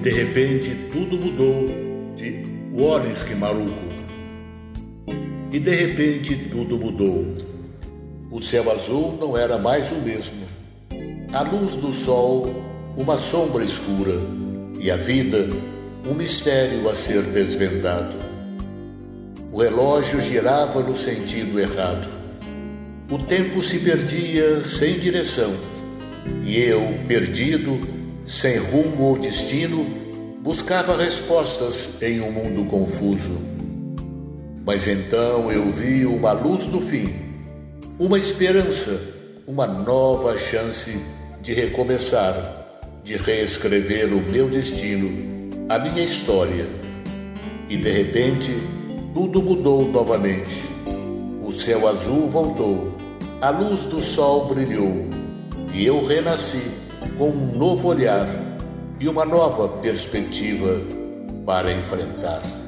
de repente tudo mudou, de Wallace Maluco. E de repente tudo mudou. O céu azul não era mais o mesmo. A luz do sol, uma sombra escura, e a vida, um mistério a ser desvendado. O relógio girava no sentido errado. O tempo se perdia sem direção, e eu, perdido, sem rumo ou destino, buscava respostas em um mundo confuso. Mas então eu vi uma luz no fim, uma esperança, uma nova chance de recomeçar, de reescrever o meu destino, a minha história. E de repente, tudo mudou novamente. O céu azul voltou, a luz do sol brilhou, e eu renasci com um novo olhar e uma nova perspectiva para enfrentar.